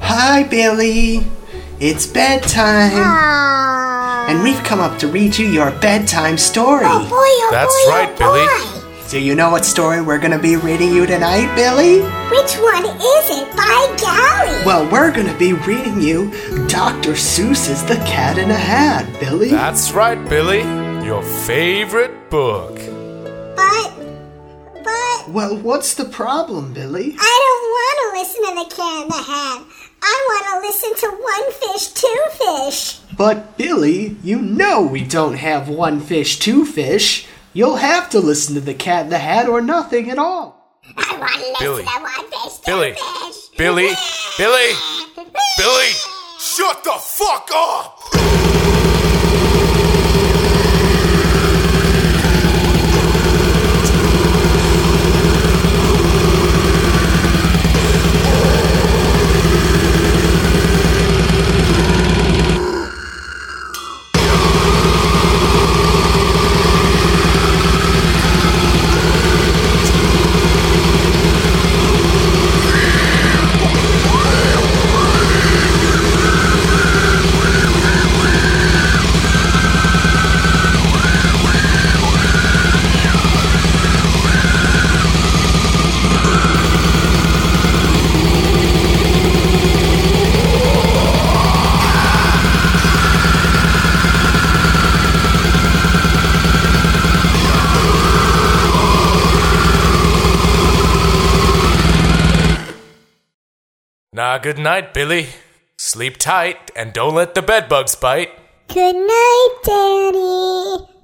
Hi, Billy. It's bedtime. And we've come up to read you your bedtime story. Oh boy, That's right, Billy. Do you know what story we're going to be reading you tonight, Billy? Which one is it? By golly. Well, we're going to be reading you Dr. Seuss's The Cat in the Hat, Billy. That's right, Billy. Your favorite book. But... Well, what's the problem, Billy? I don't want to listen to The Cat in the Hat. I want to listen to One Fish, Two Fish. But, Billy, you know we don't have One Fish, Two Fish. You'll have to listen to The Cat in the Hat or nothing at all. I want to listen Billy. to One Fish, Two Billy. Fish. Billy. Billy. Billy. Shut the fuck up! Nah, good night, Billy. Sleep tight and don't let the bedbugs bite. Good night, Daddy.